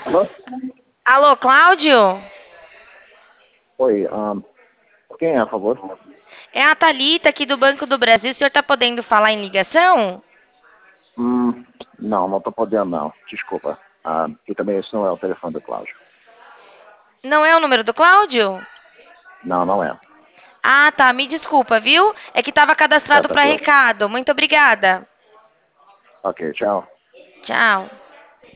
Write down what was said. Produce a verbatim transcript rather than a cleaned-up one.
Alô? Alô, Cláudio? Oi, ahn, quem é, por favor? É a Thalita aqui do Banco do Brasil. O senhor está podendo falar em ligação? Hum, não, não tô podendo não. Desculpa. Ah, e também esse não é o telefone do Cláudio. Não é o número do Cláudio? Não, não é. Ah, tá. Me desculpa, viu? É que estava Tá cadastrado para tranquilo. recado. Muito obrigada. Ok, tchau. Tchau.